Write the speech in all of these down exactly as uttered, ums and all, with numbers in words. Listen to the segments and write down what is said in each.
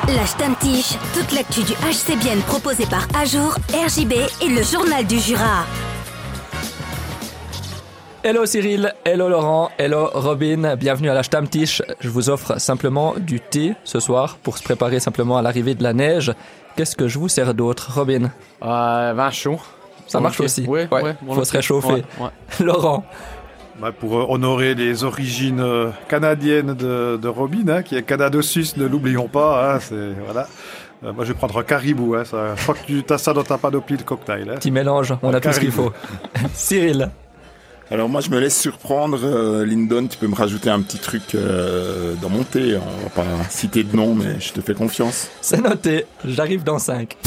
La Stammtisch, toute l'actu du H C Bienne proposée par Ajour, R J B et le Journal du Jura. Hello Cyril, hello Laurent, hello Robin, bienvenue à la Stammtisch. Je vous offre simplement du thé ce soir pour se préparer simplement à l'arrivée de la neige. Qu'est-ce que je vous sers d'autre, Robin? euh, Vin chaud. Ça marche okay. aussi. Oui, ouais, ouais, faut se réchauffer. Ouais, ouais. Laurent? Bah pour honorer les origines canadiennes de, de Robin, hein, qui est Canada-Suisse, ne l'oublions pas. Hein, c'est, voilà. Euh, moi, je vais prendre un caribou. Hein, ça, je crois que tu as ça dans ta panoplie de cocktails. Hein. Petit mélange, on a, a tout ce qu'il faut. Cyril? Alors moi, je me laisse surprendre. Euh, Lyndon, tu peux me rajouter un petit truc euh, dans mon thé. On va pas citer de nom, mais je te fais confiance. C'est noté. J'arrive dans cinq.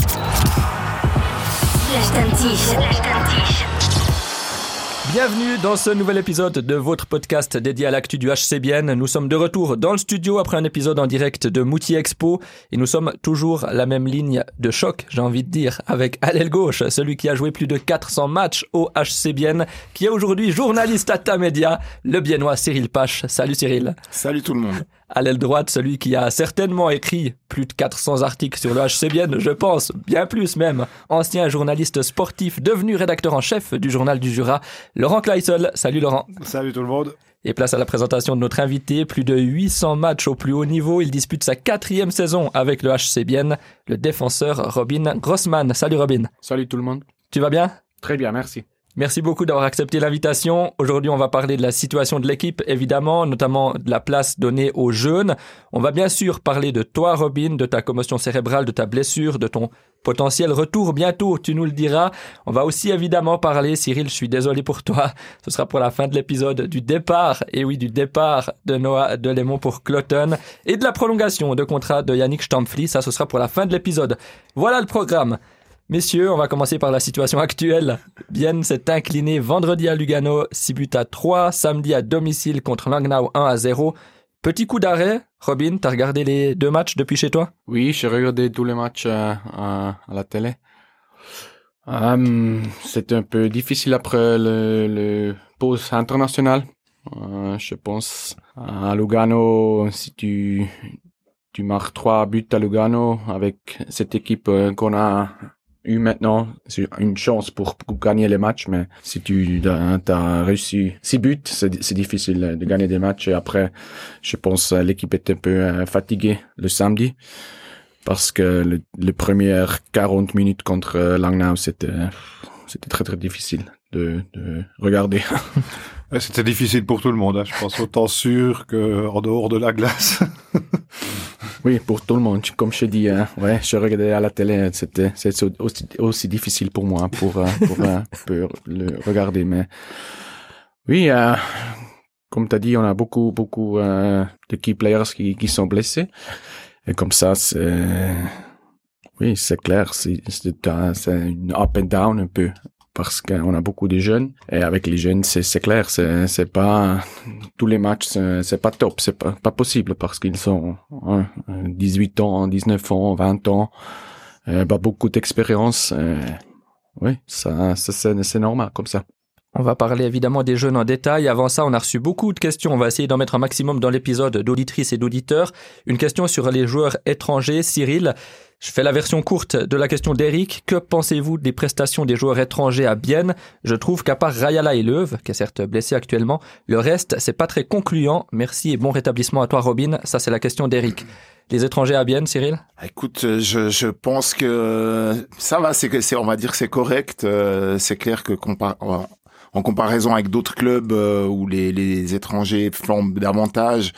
La Stammtisch, la Stammtisch. Bienvenue dans ce nouvel épisode de votre podcast dédié à l'actu du H C Bienne. Nous sommes de retour dans le studio après un épisode en direct de Moutier Expo et nous sommes toujours la même ligne de choc, j'ai envie de dire, avec à l'aile gauche, celui qui a joué plus de quatre cents matchs au H C Bienne, qui est aujourd'hui journaliste à Tamedia, le Biennois Cyril Pache. Salut Cyril. Salut tout le monde. À l'aile droite, celui qui a certainement écrit plus de quatre cents articles sur le H C Bienne, je pense, bien plus même. Ancien journaliste sportif, devenu rédacteur en chef du Journal du Jura, Laurent Kleissel. Salut Laurent. Salut tout le monde. Et place à la présentation de notre invité. Plus de huit cents matchs au plus haut niveau. Il dispute sa quatrième saison avec le H C Bienne, le défenseur Robin Grossman. Salut Robin. Salut tout le monde. Tu vas bien? Très bien, merci. Merci beaucoup d'avoir accepté l'invitation. Aujourd'hui, on va parler de la situation de l'équipe, évidemment, notamment de la place donnée aux jeunes. On va bien sûr parler de toi, Robin, de ta commotion cérébrale, de ta blessure, de ton potentiel retour bientôt, tu nous le diras. On va aussi évidemment parler, Cyril, je suis désolé pour toi, ce sera pour la fin de l'épisode, du départ, et oui, du départ de Noah Delémont pour Cloton, et de la prolongation de contrat de Yannick Stampfli, ça ce sera pour la fin de l'épisode. Voilà le programme. Messieurs, on va commencer par la situation actuelle. Bienne s'est incliné vendredi à Lugano, six buts à trois, samedi à domicile contre Langnau un à zéro. Petit coup d'arrêt. Robin, t'as regardé les deux matchs depuis chez toi? Oui, j'ai regardé tous les matchs euh, à, à la télé. Um, c'était un peu difficile après le, le pause internationale. Euh, je pense à Lugano, si tu, tu marques trois buts à Lugano avec cette équipe euh, qu'on a eu maintenant, c'est une chance pour, pour gagner les matchs, mais si tu as réussi six buts, c'est, c'est difficile de gagner des matchs. Et après, je pense l'équipe était un peu fatiguée le samedi parce que le, les premières quarante minutes contre Langnau, c'était, c'était très très difficile de, de regarder. Ouais, c'était difficile pour tout le monde, hein. Je pense autant sûr qu'en dehors de la glace. Oui, pour tout le monde. Comme je dis, hein, ouais, je regardais à la télé, c'était, c'était aussi, aussi difficile pour moi pour, pour, euh, pour le regarder. Mais oui, euh, comme tu as dit, on a beaucoup, beaucoup euh, de key players qui, qui sont blessés. Et comme ça, c'est, oui, c'est clair, c'est, c'est, c'est une up and down un peu. Parce qu'on a beaucoup de jeunes et avec les jeunes c'est c'est clair, c'est c'est pas tous les matchs, c'est, c'est pas top, c'est pas pas possible parce qu'ils sont hein, dix-huit ans, dix-neuf ans, vingt ans, euh, pas beaucoup d'expérience. Euh, oui, ça, ça c'est c'est normal comme ça. On va parler évidemment des jeunes en détail. Avant ça, on a reçu beaucoup de questions. On va essayer d'en mettre un maximum dans l'épisode d'auditrices et d'auditeurs. Une question sur les joueurs étrangers. Cyril, je fais la version courte de la question d'Eric. Que pensez-vous des prestations des joueurs étrangers à Bienne? Je trouve qu'à part Rayala et Leuve, qui est certes blessé actuellement, le reste, c'est pas très concluant. Merci et bon rétablissement à toi, Robin. Ça, c'est la question d'Eric. Les étrangers à Bienne, Cyril? Écoute, je, je pense que ça va, c'est que c'est, on va dire que c'est correct. Euh, c'est clair que compar- en comparaison avec d'autres clubs euh, où les, les étrangers flambent davantage,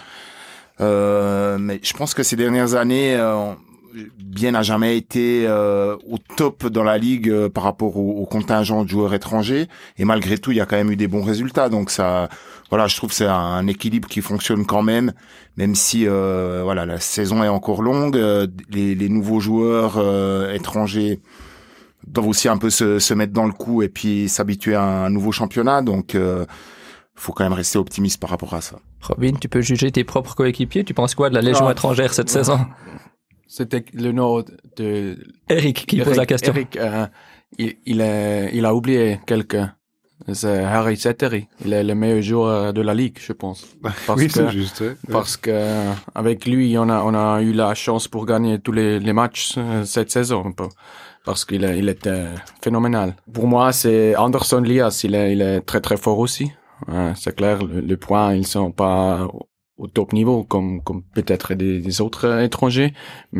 euh, mais je pense que ces dernières années, euh, Bienne n'a jamais été euh, au top dans la ligue euh, par rapport au, au contingent de joueurs étrangers, et malgré tout, il y a quand même eu des bons résultats. Donc ça, voilà, je trouve que c'est un, un équilibre qui fonctionne quand même, même si euh, voilà, la saison est encore longue. Euh, les, les nouveaux joueurs euh, étrangers doivent aussi un peu se, se mettre dans le coup et puis s'habituer à un nouveau championnat. Donc, euh, faut quand même rester optimiste par rapport à ça. Robin, tu peux juger tes propres coéquipiers. Tu penses quoi de la Légion non, étrangère cette non. saison? C'était le nom de Eric qui Eric, pose la question. Eric, euh, il, il, a, il a oublié quelques c'est Harry Setteri. Il est le meilleur joueur de la ligue, je pense. Parce oui, que, c'est juste. Ouais. Parce que avec lui, on a on a eu la chance pour gagner tous les les matchs euh, cette saison. Parce qu'il est, il était phénoménal. Pour moi, c'est Anderson Lias. Il est il est très très fort aussi. Ouais, c'est clair. Le, le point, ils sont pas au top niveau comme comme peut-être des, des autres étrangers,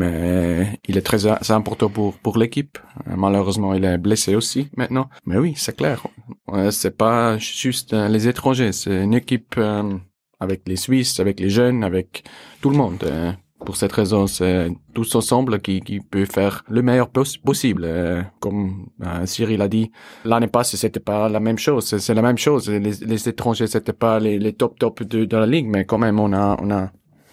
mais il est très c'est important pour pour l'équipe. Malheureusement, il est blessé aussi maintenant. Mais oui, c'est clair. C'est pas juste les étrangers, c'est une équipe euh, avec les Suisses, avec les jeunes, avec tout le monde. Pour cette raison, c'est tous ensemble qui qui peut faire le meilleur pos- possible. Euh, comme euh, Cyril a dit, l'année passée c'était pas la même chose. C'est, c'est la même chose. Les, les étrangers c'était pas les, les top top de, de la ligue, mais quand même on a on a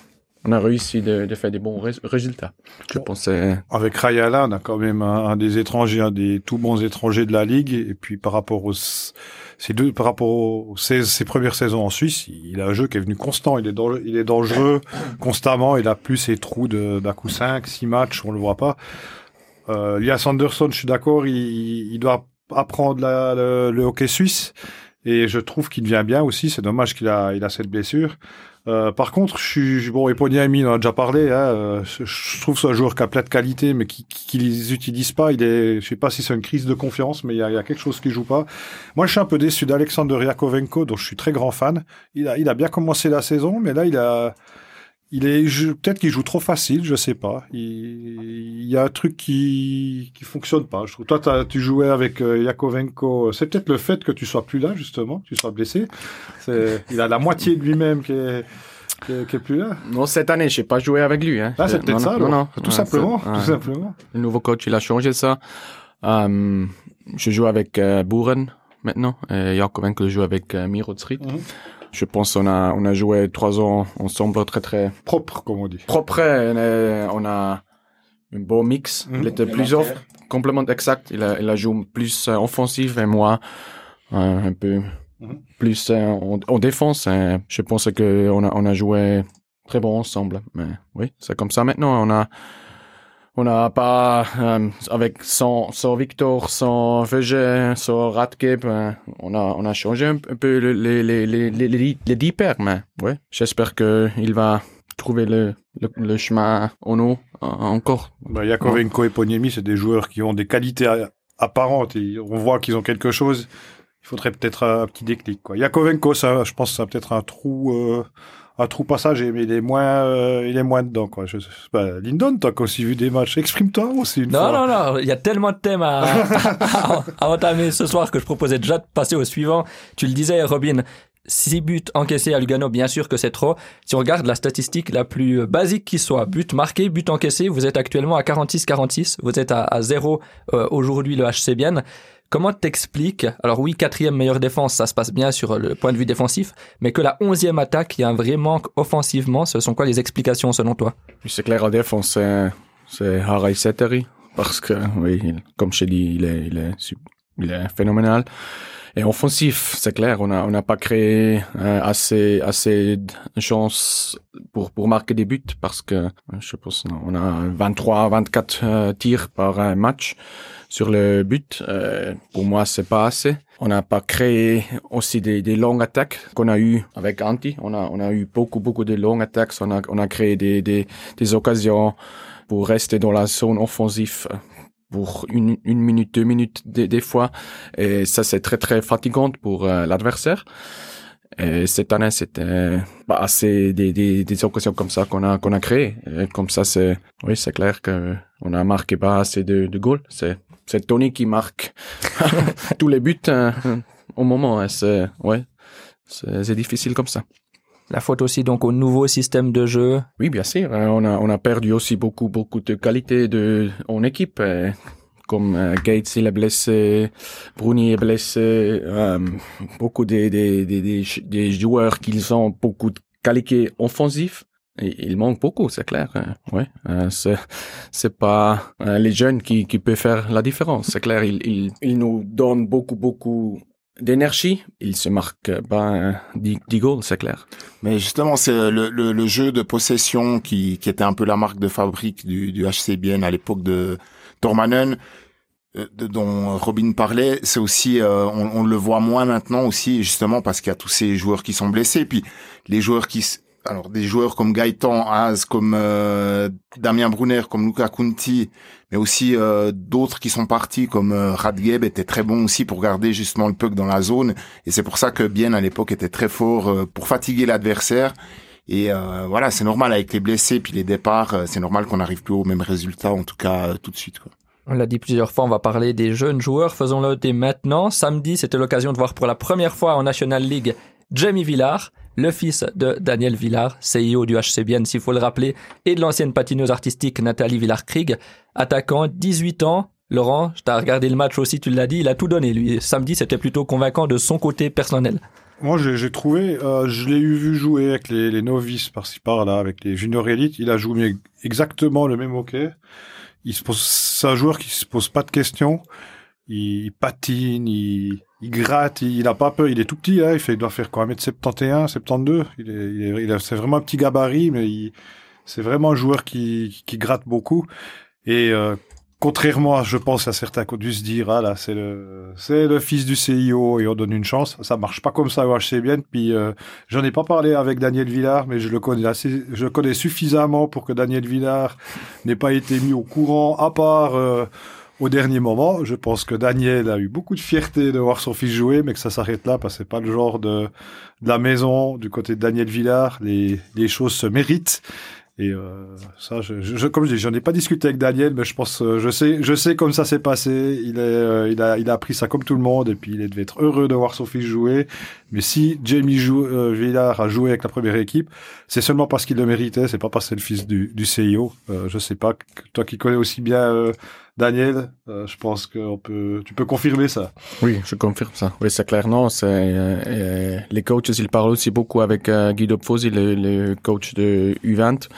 on a réussi de, de faire des bons rés- résultats. Je pensais. Avec Rayala, on a quand même un, un des étrangers, un des tout bons étrangers de la ligue. Et puis par rapport aux ces deux, par rapport aux ses, ses premières saisons en Suisse, il a un jeu qui est venu constant. Il est dans, il est dangereux constamment. Il a plus ses trous de d'un coup cinq, six matchs, on le voit pas. Euh, Lias Anderson, je suis d'accord, il, il doit apprendre la, le, le hockey suisse. Et je trouve qu'il devient bien aussi. C'est dommage qu'il a, il a cette blessure. Euh, par contre, je suis bon. Eponiemi, on en a déjà parlé. Hein, euh, je, je trouve que c'est un joueur qui a plein de qualités, mais qui, qui, qui les utilise pas. Il est, je sais pas si c'est une crise de confiance, mais il y a, il y a quelque chose qui joue pas. Moi, je suis un peu déçu d'Alexander Yakovenko, dont je suis très grand fan. Il a, il a bien commencé la saison, mais là, il a, il est, je, peut-être qu'il joue trop facile, je sais pas. Il, il y a un truc qui, qui fonctionne pas. Je trouve, toi, t'as, tu jouais avec euh, Yakovenko. C'est peut-être le fait que tu sois plus là, justement, que tu sois blessé. C'est, il a la moitié de lui-même qui est, qui est, qui est plus là. Non, cette année, j'ai pas joué avec lui. Hein. Ah, c'est peut-être non, ça, non, alors. non, Tout non, simplement, c'est, tout euh, simplement. Le nouveau coach, il a changé ça. Euh, je joue avec euh, Buren maintenant. Et Yakovenko joue avec euh, Miro Tsrit. Mm-hmm. Je pense qu'on a on a joué trois ans ensemble très très Propre, comme on dit. propre. Et on a un beau mix. Mmh. Il était plus off, complément exact. Il a il a joué plus euh, offensif et moi euh, un peu mmh. plus euh, en, en défense. Et je pense que on a on a joué très bon ensemble. Mais oui, c'est comme ça maintenant. On a On n'a pas, euh, avec sans, sans Victor, sans Veuge, sans Radke, ben, on a, on a changé un, un peu les, les, les, les, les, les, les dix paires, mais ouais, j'espère qu'il va trouver le, le, le chemin en nous euh, encore. Bah, Yakovenko et Poniemi, c'est des joueurs qui ont des qualités apparentes et on voit qu'ils ont quelque chose. Il faudrait peut-être un petit déclic, quoi. Yakovenko, ça, je pense que ça a peut-être un trou, euh, un trou passager, mais il est moins, euh, il est moins dedans, quoi. Je sais pas. Lyndon, t'as aussi vu des matchs. Exprime-toi aussi une non, fois. Non, non, non. Il y a tellement de thèmes à, à, à entamer ce soir que je proposais déjà de passer au suivant. Tu le disais, Robin. Six buts encaissés à Lugano, bien sûr que c'est trop. Si on regarde la statistique la plus basique qui soit, but marqué, but encaissé, vous êtes actuellement à quarante-six quarante-six. Vous êtes à, à zéro euh, aujourd'hui le H C Bienne. Comment t'expliques, alors oui, quatrième meilleure défense, ça se passe bien sur le point de vue défensif, mais que la onzième attaque, il y a un vrai manque offensivement, ce sont quoi les explications selon toi? C'est clair, en défense, c'est, c'est Harry Setteri, parce que, oui, il, comme je t'ai dit, il est, il est, il est phénoménal. Et offensif, c'est clair, on n'a on a pas créé euh, assez, assez de chances pour, pour marquer des buts, parce que, je pense, on a vingt-trois, vingt-quatre euh, tirs par euh, match sur le but. Euh, pour moi, c'est pas assez. On n'a pas créé aussi des, des longues attaques qu'on a eu avec Antti. On a, on a eu beaucoup, beaucoup de longues attaques. On a, on a créé des, des, des occasions pour rester dans la zone offensive pour une, une minute, deux minutes des, des fois. Et ça, c'est très, très fatigant pour euh, l'adversaire. Et cette année, c'était bah, assez des, des, des occasions comme ça qu'on a, qu'on a créées. Et comme ça, c'est, oui, c'est clair que on a marqué pas assez de, de goals. C'est, c'est Tony qui marque tous les buts hein, au moment. Et c'est, ouais, c'est, c'est difficile comme ça. La faute aussi donc au nouveau système de jeu. Oui, bien sûr. On a, on a perdu aussi beaucoup, beaucoup de qualité de, en équipe. Et comme euh, Gates, il est blessé, Bruni est blessé, euh, beaucoup des, des, des, des, des joueurs qui ont beaucoup de qualité offensive. Et il manque beaucoup, c'est clair. Ouais, euh, c'est, c'est pas euh, les jeunes qui, qui peuvent faire la différence. C'est clair, ils, ils, ils nous donnent beaucoup, beaucoup d'énergie. Ils se marquent pas dix goals, c'est clair. Mais justement, c'est le, le, le jeu de possession qui, qui était un peu la marque de fabrique du, du H C Bienne à l'époque de Tormanen. de, dont Robin parlait, c'est aussi, euh, on, on le voit moins maintenant aussi, justement parce qu'il y a tous ces joueurs qui sont blessés. Puis les joueurs qui, alors des joueurs comme Gaëtan Haas, comme euh, Damien Brunner, comme Luca Conti, mais aussi euh, d'autres qui sont partis comme euh, Radgeb était très bon aussi pour garder justement le puck dans la zone. Et c'est pour ça que Bien à l'époque était très fort euh, pour fatiguer l'adversaire. Et euh, voilà, c'est normal avec les blessés puis les départs, euh, c'est normal qu'on n'arrive plus au même résultat, en tout cas euh, tout de suite, quoi. On l'a dit plusieurs fois, on va parler des jeunes joueurs. Faisons-le dès maintenant. Samedi, c'était l'occasion de voir pour la première fois en National League Jamie Villard, le fils de Daniel Villard, C E O du H C Bienne, s'il faut le rappeler, et de l'ancienne patineuse artistique Nathalie Villard-Krieg, attaquant, dix-huit ans. Laurent, tu as regardé le match aussi, tu l'as dit, il a tout donné. Lui, samedi, c'était plutôt convaincant de son côté personnel. Moi, j'ai, j'ai trouvé, euh, je l'ai eu vu jouer avec les, les novices par-ci par-là, avec les juniors élites. Il a joué exactement le même hockey. Il se pose, c'est un joueur qui se pose pas de questions. Il, il patine, il, il gratte, il, il a pas peur. Il est tout petit, hein. Il fait, il doit faire quoi, un mètre soixante et onze, soixante-douze. Il est, il est, il a, c'est vraiment un petit gabarit, mais il, c'est vraiment un joueur qui, qui gratte beaucoup. Et, euh, contrairement, je pense, à certains qui ont dû se dire, ah là, c'est le, c'est le fils du C E O et on donne une chance. Ça marche pas comme ça au H C Bienne. Puis, euh, j'en ai pas parlé avec Daniel Villard, mais je le connais assez, je le connais suffisamment pour que Daniel Villard n'ait pas été mis au courant, à part, euh, au dernier moment. Je pense que Daniel a eu beaucoup de fierté de voir son fils jouer, mais que ça s'arrête là, parce que c'est pas le genre de, de la maison, du côté de Daniel Villard. Les, les choses se méritent. Et euh, ça, je, je, comme je dis, j'en ai pas discuté avec Daniel, mais je pense, euh, je sais, je sais comme ça s'est passé. Il est, euh, il a, il a appris ça comme tout le monde, et puis il devait être heureux de voir son fils jouer. Mais si Jamie joue, euh, Villard a joué avec la première équipe, c'est seulement parce qu'il le méritait, c'est pas parce que c'est le fils du, du C E O. Euh, je sais pas, toi qui connais aussi bien euh, Daniel, euh, je pense que on peut, tu peux confirmer ça. Oui, je confirme ça. Oui, c'est clair. Non, c'est euh, euh, les coachs, ils parlent aussi beaucoup avec euh, Guido Pfosi, le, le coach de U vingt.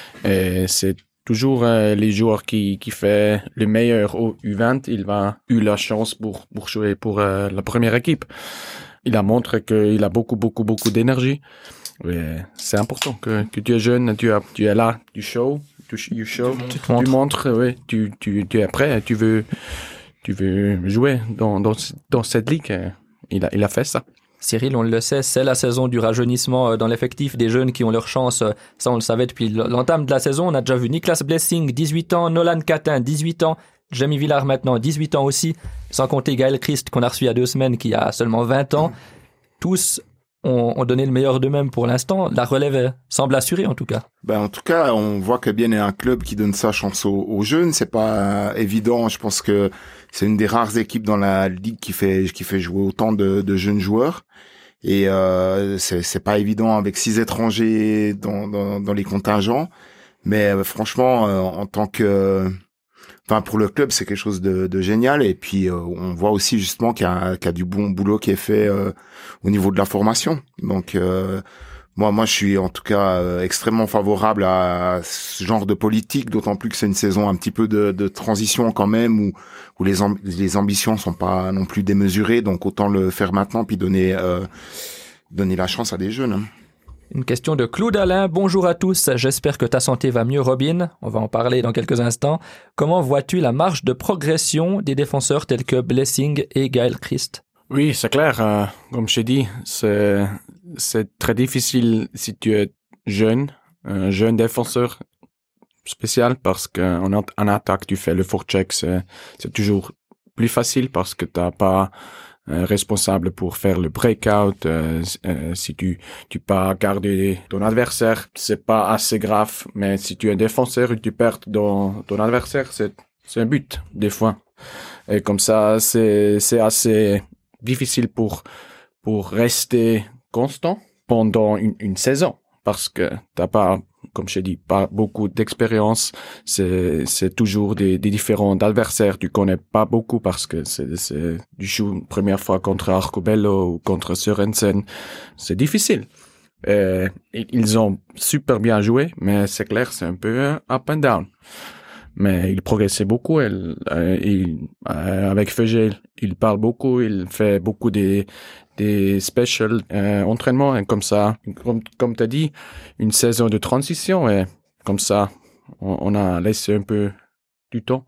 Et c'est toujours euh, les joueurs qui qui fait le meilleur au U vingt, il va eu la chance pour pour jouer pour euh, la première équipe. Il a montré qu'il a beaucoup beaucoup beaucoup d'énergie. Et c'est important que que tu es jeune, tu as tu es là, tu show. Tu, you show, tu, tu, tu montres, oui, tu, tu, tu es prêt, tu veux, tu veux jouer dans, dans, dans cette ligue. Il a, il a fait ça. Cyril, on le sait, c'est la saison du rajeunissement dans l'effectif des jeunes qui ont leur chance. Ça, on le savait depuis l'entame de la saison. On a déjà vu Niklas Blessing, dix-huit ans, Nolan Catin, dix-huit ans, Jamie Villard maintenant, dix-huit ans aussi, sans compter Gaël Christ qu'on a reçu il y a deux semaines qui a seulement vingt ans. Tous ont, ont donné le meilleur d'eux-mêmes pour l'instant. La relève semble assurée en tout cas. Ben, en tout cas, on voit que Bien est un club qui donne sa chance aux, aux jeunes. C'est pas évident. Je pense que c'est une des rares équipes dans la ligue qui fait qui fait jouer autant de, de jeunes joueurs. Et euh, c'est c'est pas évident avec six étrangers dans dans, dans les contingents. Mais euh, franchement, euh, en tant que Enfin, pour le club, c'est quelque chose de, de génial. Et puis, euh, on voit aussi justement qu'il y a, qu'il y a du bon boulot qui est fait euh, au niveau de la formation. Donc, euh, moi, moi, je suis en tout cas euh, extrêmement favorable à ce genre de politique, d'autant plus que c'est une saison un petit peu de, de transition quand même, où, où les, amb- les ambitions sont pas non plus démesurées. Donc, autant le faire maintenant, puis donner, euh, donner la chance à des jeunes. Hein. Une question de Claude Alain. Bonjour à tous, j'espère que ta santé va mieux, Robin. On va en parler dans quelques instants. Comment vois-tu la marge de progression des défenseurs tels que Blessing et Gaël Christ? Oui, c'est clair. Euh, comme je t'ai dit, c'est, c'est très difficile si tu es jeune, un jeune défenseur spécial, parce qu'en en attaque, tu fais le forecheck, c'est, c'est toujours plus facile parce que t'as pas Euh, responsable pour faire le breakout. Euh, euh, si tu tu pas garder ton adversaire, c'est pas assez grave. Mais si tu es défenseur et tu perds ton ton adversaire, c'est c'est un but des fois. Et comme ça, c'est c'est assez difficile pour pour rester constant pendant une une saison, parce que t'as pas, comme je dis, pas beaucoup d'expérience. C'est, c'est toujours des, des différents adversaires. Tu connais pas beaucoup parce que c'est, c'est, tu joues une première fois contre Arcobello ou contre Sørensen. C'est difficile. Et, ils ont super bien joué, mais c'est clair, c'est un peu up and down. Mais il progressait beaucoup. Il, euh, il, euh, avec Fegel, il parle beaucoup. Il fait beaucoup des, des special euh, entraînements. Et comme ça, comme, comme tu as dit, une saison de transition. Et comme ça, on, on a laissé un peu du temps aussi.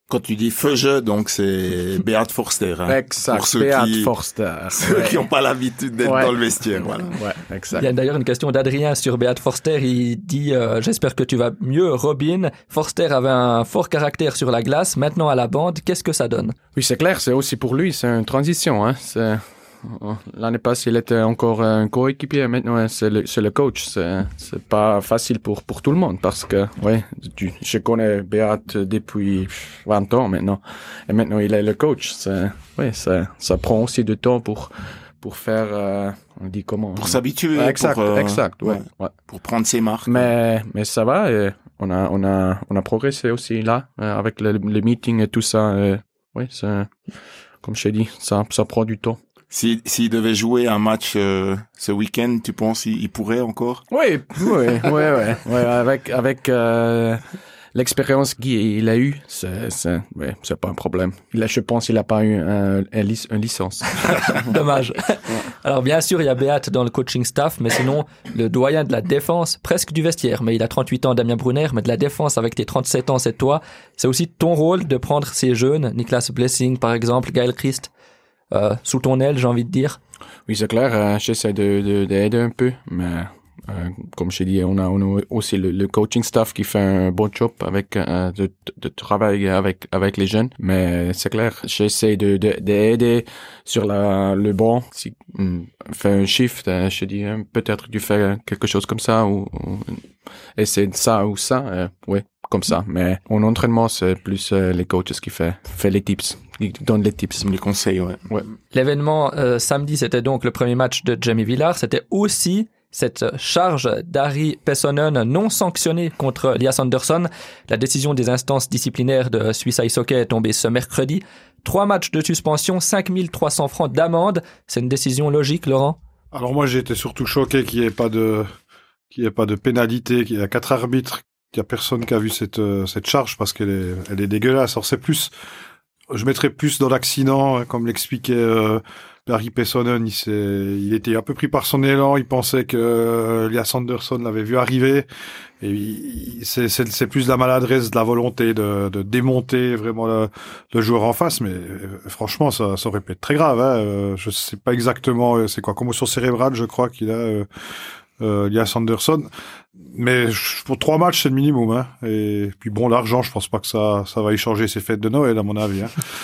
Quand tu dis feu jeu, donc c'est Beat Forster. Hein, exact, pour ceux Beat qui, Forster. Ceux ouais. qui n'ont pas l'habitude d'être ouais. dans le vestiaire. Voilà. Ouais, exact. Il y a d'ailleurs une question d'Adrien sur Beat Forster. Il dit euh, « J'espère que tu vas mieux, Robin. Forster avait un fort caractère sur la glace. Maintenant à la bande, qu'est-ce que ça donne ?» Oui, c'est clair, c'est aussi pour lui, c'est une transition. Hein. C'est... L'année passée, il était encore un coéquipier. Maintenant, c'est le, c'est le coach. C'est, c'est pas facile pour, pour tout le monde parce que, ouais, tu, je connais Beat depuis vingt ans maintenant. Et maintenant, il est le coach. C'est, ouais, ça, ça prend aussi du temps pour, pour faire, euh, on dit comment? Pour s'habituer. Exact, pour, euh, exact, ouais, ouais, ouais. Pour prendre ses marques. Mais, mais ça va. Et on a, on a, on a progressé aussi là, euh, avec le, le meeting et tout ça. Euh, oui, c'est, comme je t'ai dit, ça, ça prend du temps. S'il si, si devait jouer un match euh, ce week-end, tu penses qu'il il pourrait encore? Oui, oui, oui, ouais, ouais. Avec avec euh, l'expérience qu'il a eue, c'est c'est ouais, c'est pas un problème. Il a, je pense, qu'il a pas eu un, un, lic- un licence. Dommage. Alors bien sûr, il y a Beat dans le coaching staff, mais sinon le doyen de la défense, presque du vestiaire. Mais il a trente-huit ans, Damien Brunner, mais de la défense avec tes trente-sept ans, c'est toi. C'est aussi ton rôle de prendre ces jeunes, Niklas Blessing par exemple, Gaël Christ. Euh, sous ton aile, j'ai envie de dire. Oui, c'est clair. Euh, j'essaie de, de, d'aider un peu, mais euh, comme je t'ai dit, on a, on a aussi le, le coaching staff qui fait un bon job avec euh, de, de travailler avec avec les jeunes. Mais c'est clair, j'essaie de, de d'aider sur la le banc. Si on fait un shift, euh, je te dis euh, peut-être tu fais quelque chose comme ça ou, ou essaie ça ou ça. Euh, oui, comme ça. Mais en entraînement, c'est plus euh, les coachs qui fait fait les tips. Il donne les tips. Les conseils, ouais. ouais. L'événement euh, samedi, c'était donc le premier match de Jamie Villard. C'était aussi cette charge d'Ari Pessonen non sanctionnée contre Lias Andersson. La décision des instances disciplinaires de Suisse Ice Hockey est tombée ce mercredi. Trois matchs de suspension, cinq mille trois cents francs d'amende. C'est une décision logique, Laurent? Alors moi, j'ai été surtout choqué qu'il n'y ait pas de, qu'il n'y ait pas de pénalité, qu'il y a quatre arbitres, qu'il n'y a personne qui a vu cette, euh, cette charge parce qu'elle est, elle est dégueulasse. Alors c'est plus, je mettrais plus dans l'accident, comme l'expliquait euh, Ari Pessonen. Il, s'est, il était un peu pris par son élan. Il pensait que euh, Lias Andersson l'avait vu arriver. Et il, c'est, c'est, c'est plus de la maladresse, de la volonté de, de démonter vraiment le, le joueur en face. Mais euh, franchement, ça, ça aurait pu être très grave. Hein. Euh, je sais pas exactement, euh, c'est quoi, commotion cérébrale, je crois qu'il a. Euh, Euh, Lias Andersson, mais je, pour trois matchs c'est le minimum, hein. Et puis bon, l'argent, je pense pas que ça ça va y changer ces fêtes de Noël à mon avis,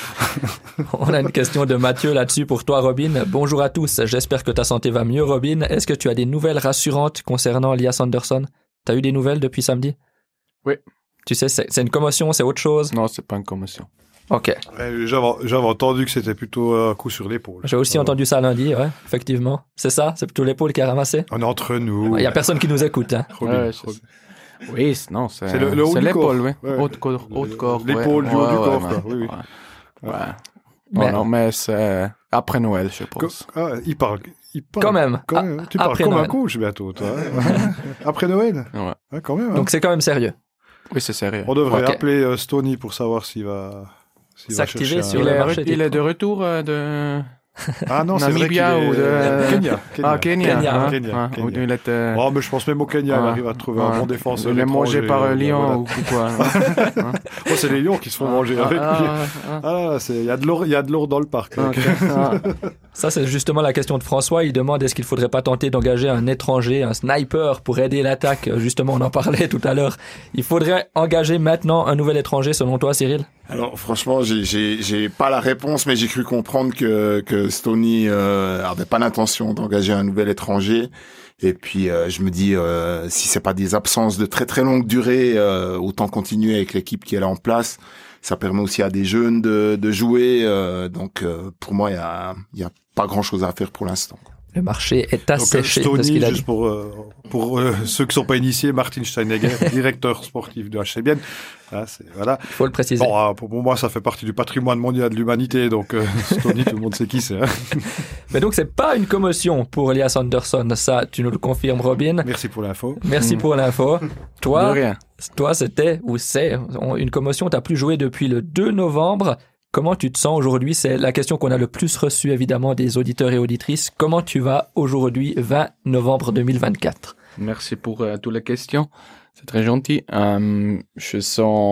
hein. On a une question de Mathieu là-dessus pour toi, Robin. Bonjour à tous, j'espère que ta santé va mieux, Robin. Est-ce que tu as des nouvelles rassurantes concernant Lias Andersson? T'as eu des nouvelles depuis samedi? Oui. Tu sais, c'est, c'est une commotion, c'est autre chose? Non, c'est pas une commotion. Ok. Ouais, j'avais, j'avais entendu que c'était plutôt un coup sur l'épaule. J'ai aussi Alors, entendu ça lundi, ouais, effectivement. C'est ça? C'est plutôt l'épaule qui a ramassé? on est entre nous. Il ouais, y a personne qui nous écoute, hein. Robin, Ouais, Robin. Oui, c'est, non, c'est, C'est le- le haut c'est du l'épaule, corps. oui. Ouais. Haut de corps, haut de corps. L'épaule ouais. du haut Ouais, du ouais, corps, ouais, quoi. Oui, oui. Ouais. Ouais. Mais- Non, non, mais c'est après Noël, je pense. Ah, il parle, il parle. Quand même. Quand A- même. Tu parles après comme Noël. un coach bientôt, toi. hein. Après Noël. Ouais. Ouais, quand même. Hein. Donc c'est quand même sérieux. Oui, c'est sérieux. On devrait Ok. appeler euh, Stoney pour savoir s'il va. S'il va S'activer chercher sur un- Il le est, marché il est des- de retour euh, de... Ah non, c'est vrai qu'il Namibia est... ou de- Kenya. Ah, Kenya. Kenya, hein, Kenya, hein, Kenya. où il était... Oh, mais je pense même au Kenya, il Ouais. arrive à trouver Ouais. un bon défenseur. Il est mangé étranger, par un euh, lion voilà. ou, ou quoi. hein. Oh, c'est les lions qui se font manger avec ah, lui. ah, Ah, là, c'est, il y a de l'or, il y a de l'or dans le parc. ah, ok. Ah. Ça, c'est justement la question de François. Il demande est-ce qu'il faudrait pas tenter d'engager un étranger, un sniper pour aider l'attaque. Justement, on en parlait tout à l'heure. Il faudrait engager maintenant un nouvel étranger, selon toi, Cyril? Alors franchement, j'ai, j'ai, j'ai pas la réponse, mais j'ai cru comprendre que, que Stoney euh, avait pas l'intention d'engager un nouvel étranger. Et puis euh, je me dis, euh, si c'est pas des absences de très très longue durée, euh, autant continuer avec l'équipe qui est là en place. Ça permet aussi à des jeunes de, de jouer. Euh, donc euh, pour moi, il y a, il y a pas grand chose à faire pour l'instant. Le marché est Donc, asséché. de ce Stoney, qu'il a juste dit. pour, euh, pour euh, ceux qui sont pas initiés, Martin Steinegger, directeur sportif de H C Bien. Ah, c'est, voilà. Il faut le préciser. Bon, euh, pour, pour moi, ça fait partie du patrimoine mondial de l'humanité, donc euh, Stoney, tout le monde sait qui c'est. Hein. Mais donc, c'est pas une commotion pour Lias Andersson. Ça, tu nous le confirmes, Robin. Merci pour l'info. Merci Mm. pour l'info. De Toi, rien. toi, c'était ou c'est on- une commotion. T'as plus joué depuis le deux novembre. Comment tu te sens aujourd'hui? C'est la question qu'on a le plus reçue, évidemment, des auditeurs et auditrices. Comment tu vas aujourd'hui, vingt novembre deux mille vingt-quatre? Merci pour euh, toutes les questions. C'est très gentil. Euh, je sens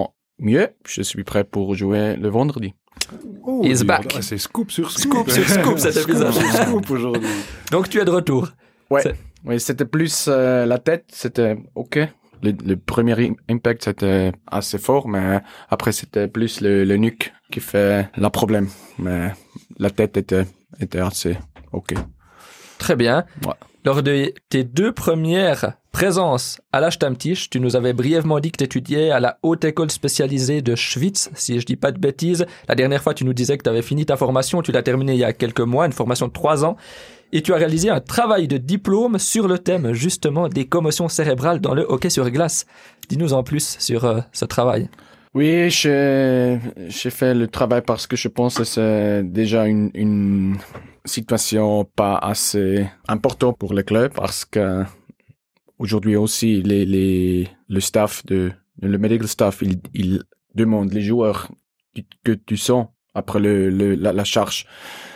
mieux. Je suis prêt pour jouer le vendredi. Oh, He's dis- back. ah, c'est scoop sur scoop. Scoop sur scoop, cet épisode. Scoop sur scoop aujourd'hui. Donc tu es de retour. Ouais, C'est- ouais c'était plus euh, la tête, c'était OK. Le, le premier im- impact, c'était assez fort, mais après, c'était plus le, le nuque qui fait le problème. Mais la tête était, était assez OK. Très bien. Ouais. Lors de tes deux premières présences à la Stammtisch, tu nous avais brièvement dit que tu étudiais à la Haute École spécialisée de Schwyz, si je dis pas de bêtises. La dernière fois, tu nous disais que tu avais fini ta formation, tu l'as terminée il y a quelques mois, une formation de trois ans, et tu as réalisé un travail de diplôme sur le thème justement des commotions cérébrales dans le hockey sur glace. Dis-nous en plus sur euh, ce travail. Oui, j'ai, j'ai fait le travail parce que je pense que c'est déjà une, une situation pas assez importante pour le club parce que aujourd'hui aussi, les, les, le staff de, le medical staff, il, il demande les joueurs que tu sens après le, le, la, la charge.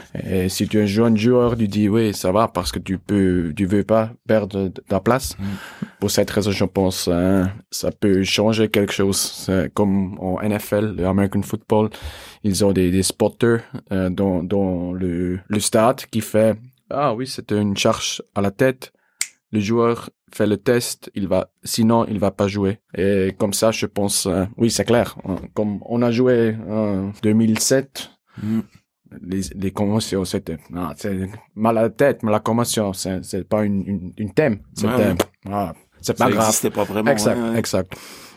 Et si tu es un jeune joueur, tu dis oui, ça va parce que tu peux, tu veux pas perdre ta place. Mm. Pour cette raison, je pense, hein, ça peut changer quelque chose. C'est comme en N F L, le American Football, ils ont des, des spotters euh, dans, dans le, le stade qui fait ah oui, c'est une charge à la tête. Le joueur fait le test, il va, sinon il va pas jouer. Et comme ça, je pense, euh, oui, c'est clair. Comme on a joué en deux mille sept. Mm. Les, les commotions, c'était non, c'est mal à la tête, mais la commotion, c'est, c'est pas une, une, une thème. C'était, ouais, ouais. Ah, c'est pas ça grave. Ça n'existait pas vraiment. Exact, ouais, ouais. exact.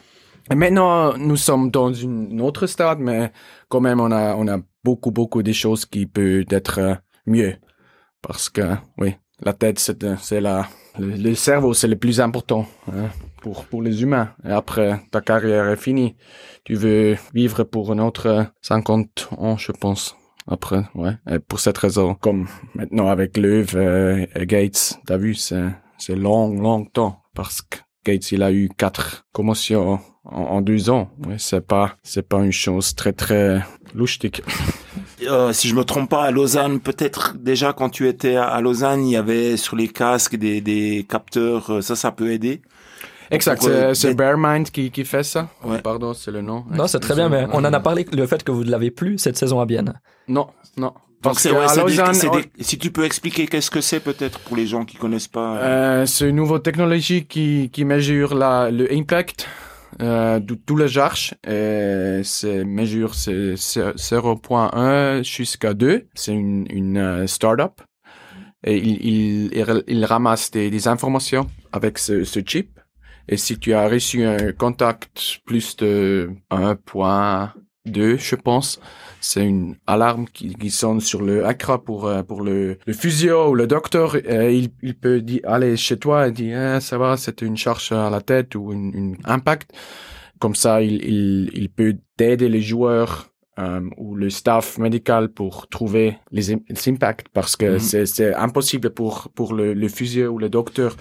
Et maintenant, nous sommes dans une, une autre stade, mais quand même, on a, on a beaucoup, beaucoup de choses qui peuvent être euh, mieux. Parce que, oui, la tête, c'est, c'est la, le, le cerveau, c'est le plus important hein, pour, pour les humains. Et après, ta carrière est finie. Tu veux vivre pour un autre cinquante ans, je pense. Après, ouais. Et pour cette raison, comme maintenant avec Löw euh, et Gates, t'as vu, c'est, c'est long, long temps. Parce que Gates, il a eu quatre commotions en, en deux ans. Ouais, c'est pas, c'est pas une chose très, très louchtique. Euh, si je me trompe pas, à Lausanne, peut-être déjà quand tu étais à Lausanne, il y avait sur les casques des, des capteurs, ça, ça peut aider. Exact, c'est, c'est Bearmind qui, qui fait ça. Ouais. Pardon, c'est le nom. Non, c'est très bien, mais on en a parlé, le fait que vous ne l'avez plus cette saison à Bienne. Non, non. Donc Parce c'est, que ouais, à c'est Lausanne, des, c'est on- des, si tu peux expliquer qu'est-ce que c'est peut-être pour les gens qui connaissent pas. Euh, c'est une nouvelle technologie qui, qui mesure la, le impact euh, de tous les charges. Et c'est mesure c'est zéro virgule un jusqu'à deux. C'est une, une uh, start-up. Et il, il, il, il ramasse des, des informations avec ce, ce chip. Et si tu as reçu un contact plus de un virgule deux, je pense, c'est une alarme qui, qui sonne sur le écran pour, pour le, le physio ou le docteur. Et il, il peut dire, aller chez toi et dire, ah, ça va, c'est une charge à la tête ou une, une impact. Comme ça, il, il, il peut aider les joueurs euh, ou le staff médical pour trouver les, les impacts parce que mm-hmm. c'est, c'est impossible pour, pour le, le physio ou le docteur.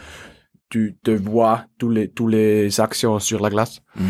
Tu te vois tous les, tous les actions sur la glace. Mm-hmm.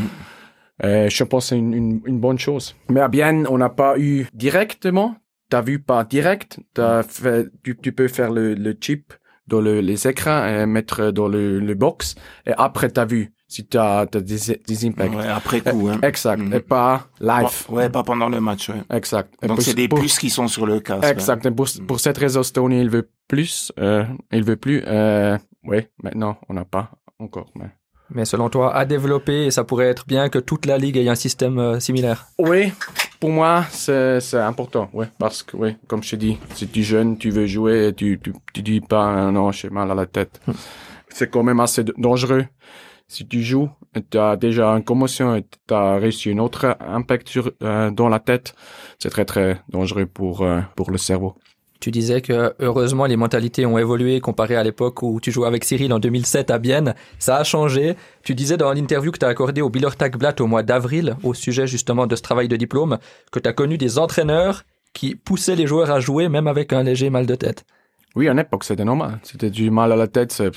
Euh, je pense que c'est une, une, une bonne chose. Mais à Bienne, on n'a pas eu directement. T'as vu pas direct. T'as fait, tu, tu peux faire le, le chip dans le, les écrans et mettre dans le, le box. Et après, t'as vu si t'as, t'as des, des impacts. Ouais, après coup, hein. Exact. Mm-hmm. Et pas live. Ouais, pas pendant le match, ouais. Exact. Donc pour, c'est des pour, plus qui sont sur le casque. Exact. Et pour, pour cette raison, Stoney, il veut plus. Euh, il veut plus. Euh, oui, maintenant, on n'a pas encore. Mais... mais selon toi, à développer, et ça pourrait être bien que toute la ligue ait un système euh, similaire. Oui, pour moi, c'est, c'est important. Oui, parce que, oui, comme je te dis, si tu es jeune, tu veux jouer, tu, tu, tu dis pas, non, j'ai mal à la tête. Hum. C'est quand même assez dangereux. Si tu joues, tu as déjà une commotion et tu as reçu un autre impact sur, euh, dans la tête, c'est très, très dangereux pour, euh, pour le cerveau. Tu disais que, heureusement, les mentalités ont évolué comparé à l'époque où tu jouais avec Cyril en deux mille sept à Bienne. Ça a changé. Tu disais dans l'interview que tu as accordée au Bieler Tagblatt au mois d'avril, au sujet justement de ce travail de diplôme, que tu as connu des entraîneurs qui poussaient les joueurs à jouer même avec un léger mal de tête. Oui, à l'époque, c'était normal. C'était du mal à la tête, c'est,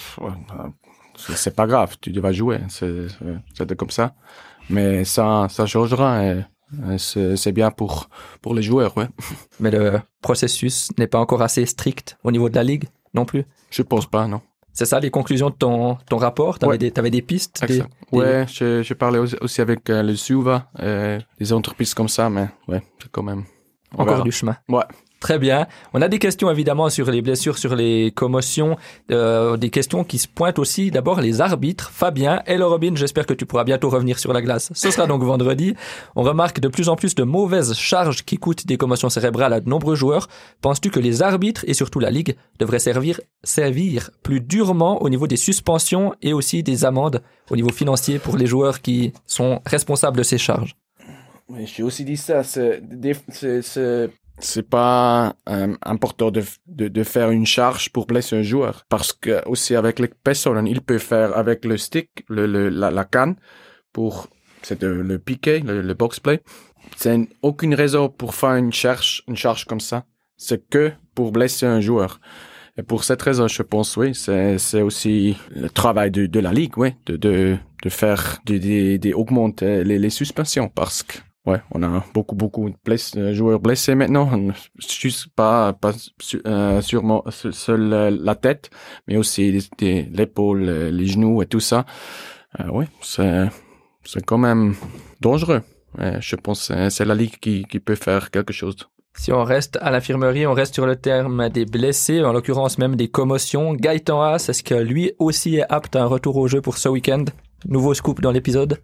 c'est, c'est pas grave, tu vas jouer. C'est, c'était comme ça. Mais ça, ça changera et... C'est, c'est bien pour, pour les joueurs, ouais. Mais le processus n'est pas encore assez strict au niveau de la ligue, non plus? Je pense pas, non. C'est ça les conclusions de ton, ton rapport? T'avais ouais. des, t'avais des pistes? Des, des... Ouais, je, je parlais aussi avec euh, le Suva, euh, des entreprises comme ça, mais ouais, c'est quand même... Encore verra. Du chemin. Ouais. Très bien. On a des questions évidemment sur les blessures, sur les commotions, euh, des questions qui se pointent aussi. D'abord les arbitres. Fabien, hello Robin, j'espère que tu pourras bientôt revenir sur la glace. Ce sera donc vendredi. On remarque de plus en plus de mauvaises charges qui coûtent des commotions cérébrales à de nombreux joueurs. Penses-tu que les arbitres et surtout la Ligue devraient servir, servir plus durement au niveau des suspensions et aussi des amendes au niveau financier pour les joueurs qui sont responsables de ces charges? Oui, j'ai aussi dit ça. C'est, c'est, c'est... C'est pas euh, important de, de, de faire une charge pour blesser un joueur. Parce que aussi avec les personnes, il peut faire avec le stick, le, le, la, la canne, pour, c'est le, le piqué, le, le box play. C'est aucune raison pour faire une charge, une charge comme ça. C'est que pour blesser un joueur. Et pour cette raison, je pense, oui, c'est, c'est aussi le travail de, de la Ligue, oui, de, de, de faire, de, de, de augmenter les, les suspensions parce que ouais, on a beaucoup, beaucoup de bless, euh, joueurs blessés maintenant. Juste pas, pas euh, sûrement seul euh, la tête, mais aussi les, les, l'épaule, les genoux et tout ça. Euh, oui, c'est, c'est quand même dangereux. Euh, je pense que c'est la Ligue qui, qui peut faire quelque chose. Si on reste à l'infirmerie, on reste sur le terme des blessés, en l'occurrence même des commotions. Gaëtan Haas, est-ce que lui aussi est apte à un retour au jeu pour ce week-end? Nouveau scoop dans l'épisode?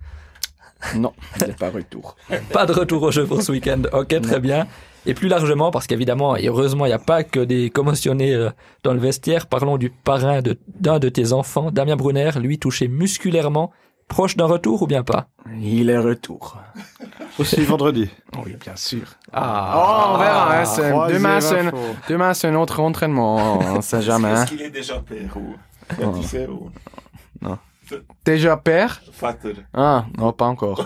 Non, il n'est pas retour. Pas de retour au jeu pour ce week-end. Ok, très non. bien. Et plus largement, parce qu'évidemment, et heureusement, il n'y a pas que des commotionnés euh, dans le vestiaire. Parlons du parrain de, d'un de tes enfants, Damien Brunner, lui touché musculairement. Proche d'un retour ou bien pas? Il est retour. Aussi vendredi. Oui, bien sûr. Ah, oh, on verra. Hein, c'est, demain, c'est un, demain, c'est un autre entraînement. On ne sait jamais. Est-ce qu'il est déjà père ou... Oh. Tu sais, ou... Non. Déjà père? Vater. Ah, non, pas encore.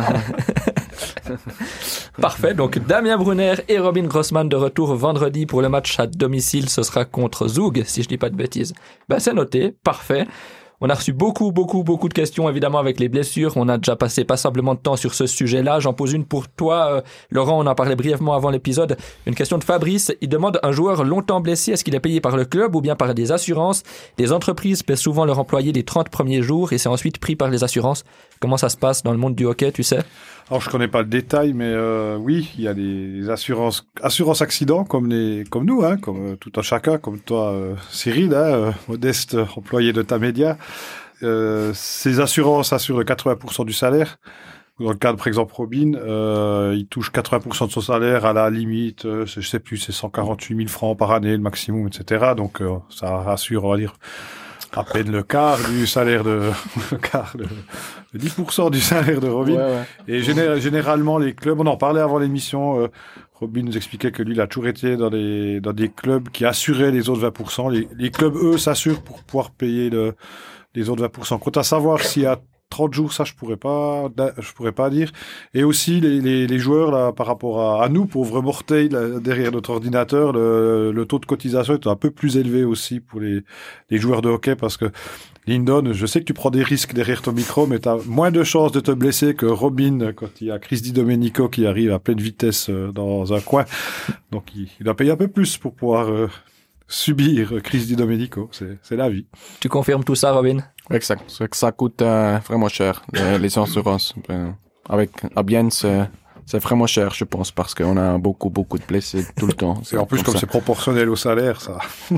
Parfait. Donc, Damien Brunner et Robin Grossman de retour vendredi pour le match à domicile. Ce sera contre Zug, si je dis pas de bêtises. Ben, c'est noté. Parfait. On a reçu beaucoup, beaucoup, beaucoup de questions, évidemment, avec les blessures. On a déjà passé passablement de temps sur ce sujet-là. J'en pose une pour toi, euh, Laurent. On en parlait brièvement avant l'épisode. Une question de Fabrice. Il demande un joueur longtemps blessé, est-ce qu'il est payé par le club ou bien par des assurances? Les entreprises paient souvent leur employé les trente premiers jours et c'est ensuite pris par les assurances. Comment ça se passe dans le monde du hockey, tu sais? Alors, je connais pas le détail, mais euh, oui, il y a des assurances, assurances accidents comme les, comme nous, hein, comme euh, tout un chacun, comme toi, euh, Cyril, hein, euh, modeste employé de Tamedia. Euh, ces assurances assurent quatre-vingts pour cent du salaire. Dans le cadre, par exemple, Robin, euh, il touche quatre-vingts pour cent de son salaire à la limite, euh, je sais plus, c'est cent quarante-huit mille francs par année, le maximum, et cetera. Donc, euh, ça rassure, on va dire, à peine le quart du salaire de, le quart de, de dix pour cent du salaire de Robin. Ouais, ouais. Et géné- généralement, les clubs, on en parlait avant l'émission, euh, Robin nous expliquait que lui, il a toujours été dans des, dans des clubs qui assuraient les autres vingt pour cent. Les, les clubs, eux, s'assurent pour pouvoir payer le, les autres vingt pour cent. Quant à savoir s'il y a trente jours, ça, je pourrais pas, je pourrais pas dire. Et aussi, les, les, les joueurs, là, par rapport à, à nous, pauvres mortels, là, derrière notre ordinateur, le, le taux de cotisation est un peu plus élevé aussi pour les, les joueurs de hockey parce que Lyndon, je sais que tu prends des risques derrière ton micro, mais tu as moins de chances de te blesser que Robin quand il y a Chris Di Domenico qui arrive à pleine vitesse dans un coin. Donc, il, il doit payer un peu plus pour pouvoir euh, subir Chris Di Domenico. C'est, c'est la vie. Tu confirmes tout ça, Robin? Exact. C'est que ça coûte euh, vraiment cher, les, les assurances. Euh, avec Abien, c'est, c'est vraiment cher, je pense, parce qu'on a beaucoup, beaucoup de blessés tout le temps. Et en plus, comme, comme c'est proportionnel au salaire, ça. Ouais.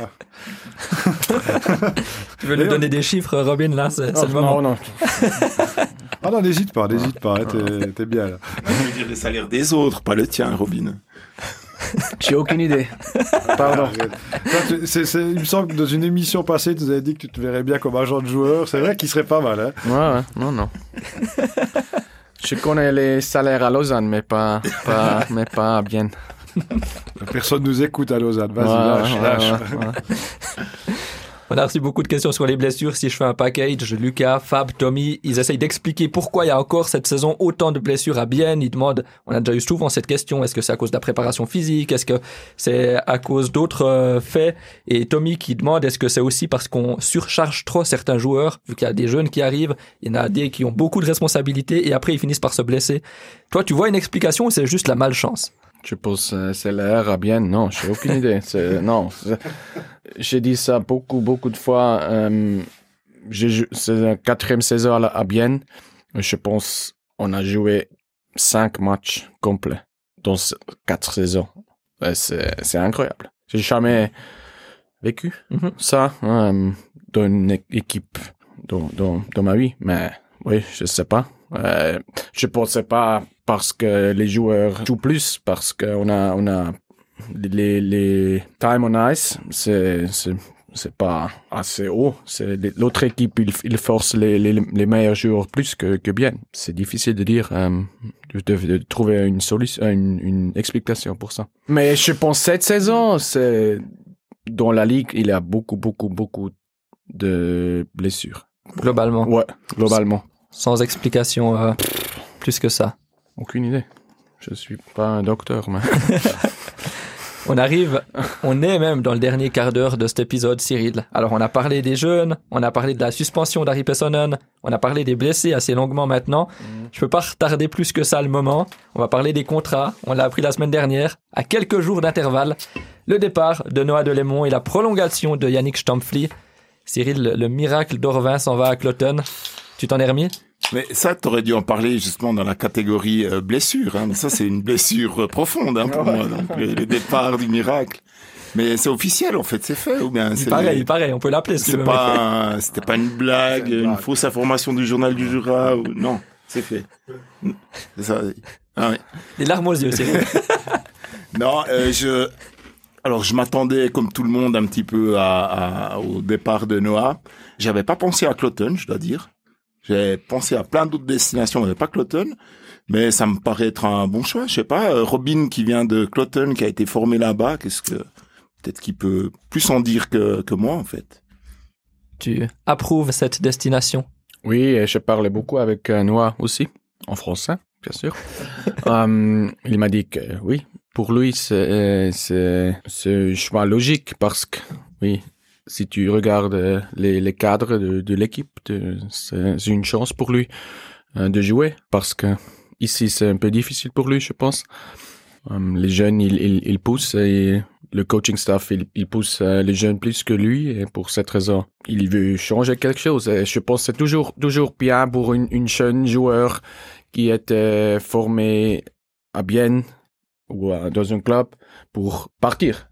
Tu veux lui donner des chiffres, Robin, là? C'est, c'est non, le moment. Non, non. Ah non, n'hésite pas, n'hésite pas. Hein, t'es, t'es bien, là. Je veux dire les salaires des autres, pas le tien, Robin. J'ai aucune idée. Pardon. c'est, c'est, c'est, il me semble que dans une émission passée, tu nous avais dit que tu te verrais bien comme agent de joueur. C'est vrai qu'il serait pas mal. Hein. Ouais, ouais. Non, non. Je connais les salaires à Lausanne, mais pas, pas, mais pas bien. Personne nous écoute à Lausanne. Vas-y, ouais, lâche, ouais, lâche. Ouais, ouais. On a reçu beaucoup de questions sur les blessures. Si je fais un package, Lucas, Fab, Tommy, ils essayent d'expliquer pourquoi il y a encore cette saison autant de blessures à Bienne. Ils demandent, on a déjà eu souvent cette question, est-ce que c'est à cause de la préparation physique? Est-ce que c'est à cause d'autres euh, faits? Et Tommy qui demande, est-ce que c'est aussi parce qu'on surcharge trop certains joueurs, vu qu'il y a des jeunes qui arrivent, il y en a des qui ont beaucoup de responsabilités et après ils finissent par se blesser. Toi, tu vois une explication ou c'est juste la malchance? Je pense que c'est l'air à bien. Non, j'ai aucune idée. C'est, non. C'est, j'ai dit ça beaucoup, beaucoup de fois. Euh, j'ai, c'est la quatrième saison à, à Bienne. Je pense on a joué cinq matchs complets dans quatre saisons. Ouais, c'est, c'est incroyable. J'ai jamais vécu mm-hmm. ça euh, dans une équipe dans, dans, dans ma vie. Mais oui, je sais pas. Euh, je pensais pas parce que les joueurs jouent plus, parce qu'on a, on a les, les time on ice, c'est, c'est, c'est pas assez haut. C'est, l'autre équipe, il, il force les, les, les meilleurs joueurs plus que, que bien. C'est difficile de dire, euh, de, de, de trouver une solution, une, une explication pour ça. Mais je pense cette saison, c'est, dans la ligue, il y a beaucoup, beaucoup, beaucoup de blessures. Globalement. Ouais, globalement. Sans explication euh, plus que ça. Aucune idée. Je suis pas un docteur, mais... On arrive, on est même dans le dernier quart d'heure de cet épisode, Cyril. Alors, on a parlé des jeunes, on a parlé de la suspension d'Ari Pessonen, on a parlé des blessés assez longuement maintenant. Mmh. Je peux pas retarder plus que ça le moment. On va parler des contrats. On l'a appris la semaine dernière, à quelques jours d'intervalle. Le départ de Noah Delémont et la prolongation de Yannick Stampfli. Cyril, le, le miracle d'Orvin s'en va à Cloton. Tu t'en es remis? Mais ça, t'aurais dû en parler justement dans la catégorie euh, blessure. Hein. Mais ça, c'est une blessure euh, profonde hein, pour moi. Donc, le, le départ du miracle. Mais c'est officiel, en fait, c'est fait ou bien c'est pareil, pareil, on peut l'appeler. C'est pas, un, c'était pas une blague, une, une fausse information du journal du Jura. Ou... Non, c'est fait. C'est ça. Ah, oui. Les larmes aux yeux, c'est vrai. Non, euh, je. Alors, je m'attendais, comme tout le monde, un petit peu à, à, au départ de Noah. J'avais pas pensé à Cloton, je dois dire. J'ai pensé à plein d'autres destinations, mais pas Cloton. Mais ça me paraît être un bon choix. Je sais pas, euh, Robin qui vient de Cloton, qui a été formé là-bas, qu'est-ce que peut-être qu'il peut plus en dire que que moi en fait. Tu approuves cette destination? Oui, et je parlais beaucoup avec euh, Noah aussi, en français, bien sûr. um, il m'a dit que oui, pour lui c'est c'est c'est un choix logique parce que oui. Si tu regardes les, les cadres de, de l'équipe, de, c'est, c'est une chance pour lui euh, de jouer parce que ici c'est un peu difficile pour lui, je pense. Um, les jeunes, ils, ils, ils poussent et le coaching staff, il, il pousse euh, les jeunes plus que lui et pour cette raison, il veut changer quelque chose. Et je pense que c'est toujours, toujours bien pour une, une jeune joueur qui était formé à Bienne ou à, dans un club pour partir.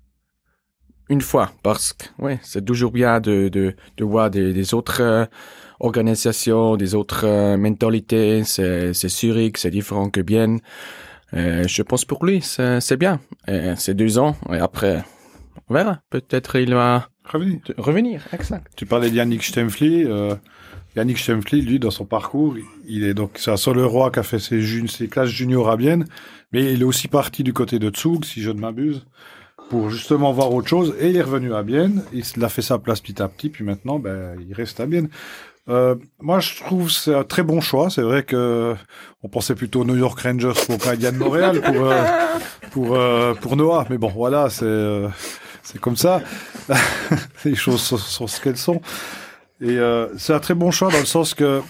Une fois, parce que ouais, c'est toujours bien de de de voir des, des autres euh, organisations, des autres euh, mentalités. C'est c'est Zurich, c'est différent que Bienne. Euh, je pense pour lui, c'est c'est bien. Et c'est deux ans et après, on verra. Peut-être il va revenir. Revenir, exact. Tu parlais de Yannick Stampfli. Euh, Yannick Stampfli, lui, dans son parcours, il est donc c'est un Soleroy qui a fait ses, jun- ses classes juniors à Bienne, mais il est aussi parti du côté de Zug, si je ne m'abuse, pour justement voir autre chose, et il est revenu à Bienne, il a fait sa place petit à petit, puis maintenant, ben, il reste à Bienne. Euh, moi, je trouve que c'est un très bon choix. C'est vrai que on pensait plutôt aux New York Rangers pour Canadien de Montréal, pour euh, pour euh, pour Noah, mais bon, voilà, c'est euh, c'est comme ça. Les choses sont, sont ce qu'elles sont. Et euh, c'est un très bon choix dans le sens que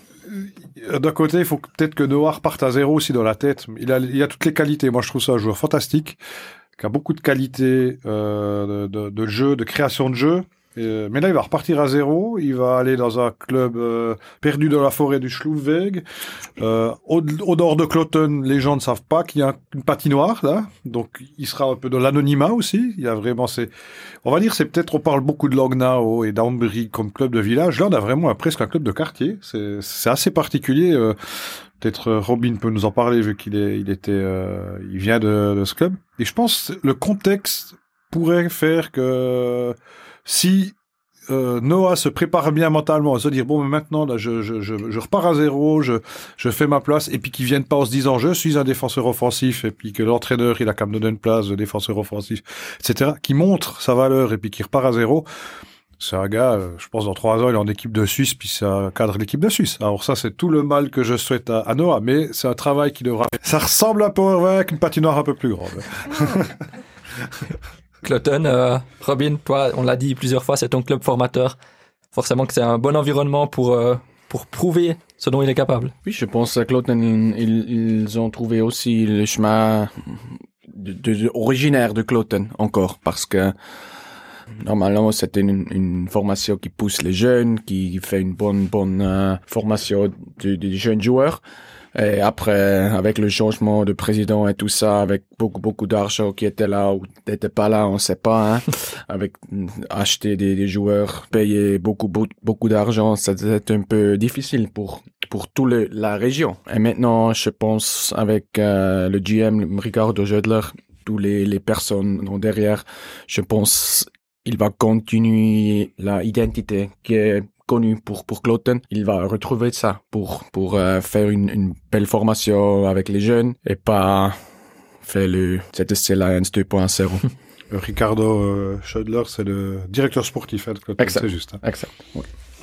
d'un côté, il faut peut-être que Noah reparte à zéro aussi dans la tête. Il a il a toutes les qualités. Moi, je trouve ça un joueur fantastique, qui a beaucoup de qualités euh, de, de, de jeu, de création de jeu. Euh, mais là, il va repartir à zéro. Il va aller dans un club euh, perdu dans la forêt du Schlufweg. Euh, au, au nord de Cloton, les gens ne savent pas qu'il y a une patinoire là. Donc, il sera un peu dans l'anonymat aussi. Il y a vraiment ces... On va dire, c'est peut-être, on parle beaucoup de Langnau et d'Ambry comme club de village. Là, on a vraiment un, presque un club de quartier. C'est, c'est assez particulier. Euh, peut-être Robin peut nous en parler vu qu'il est, il était, euh, il vient de, de ce club. Et je pense que le contexte pourrait faire que si euh, Noah se prépare bien mentalement à se dire bon mais maintenant là je je je, je repars à zéro, je je fais ma place et puis qu'ils viennent pas en se disant je suis un défenseur offensif et puis que l'entraîneur il a qu'à me donner une place de défenseur offensif et cetera qui montre sa valeur et puis qui repart à zéro. C'est un gars, euh, je pense dans trois ans il est en équipe de Suisse puis ça cadre l'équipe de Suisse. Alors ça c'est tout le mal que je souhaite à, à Noah, mais c'est un travail qui devra. Ça ressemble un peu avec une patinoire un peu plus grande. Cloton, euh, Robin, toi, on l'a dit plusieurs fois, c'est ton club formateur. Forcément que c'est un bon environnement pour, euh, pour prouver ce dont il est capable. Oui, je pense que Cloton, ils, ils ont trouvé aussi le chemin de, de, de, originaire de Cloton encore, parce que Normalement, c'était une, une formation qui pousse les jeunes, qui fait une bonne bonne euh, formation des de jeunes joueurs. Et après, avec le changement de président et tout ça, avec beaucoup beaucoup d'argent qui était là ou n'était pas là, on sait pas. Hein, avec acheter des, des joueurs, payer beaucoup beaucoup, beaucoup d'argent, c'était un peu difficile pour pour toute le, la région. Et maintenant, je pense avec euh, le G M Ricardo Jedler, tous les les personnes derrière, je pense il va continuer la identité qui est connu pour pour Kloten. Il va retrouver ça pour pour euh, faire une, une belle formation avec les jeunes et pas faire le Z S C Lions deux point zéro. Ricardo euh, Schödler, c'est le directeur sportif hein, de Kloten, c'est juste. Hein. Exact. Oui.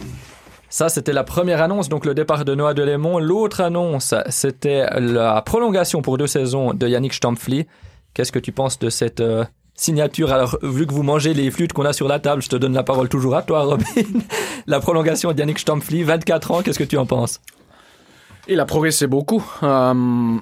Ça, c'était la première annonce, donc le départ de Noah Delémont. L'autre annonce, c'était la prolongation pour deux saisons de Yannick Stampfli. Qu'est-ce que tu penses de cette euh, signature? Alors, vu que vous mangez les flûtes qu'on a sur la table, je te donne la parole toujours à toi, Robin. La prolongation de Yannick Stampfli, vingt-quatre ans, qu'est-ce que tu en penses? Il a progressé beaucoup euh,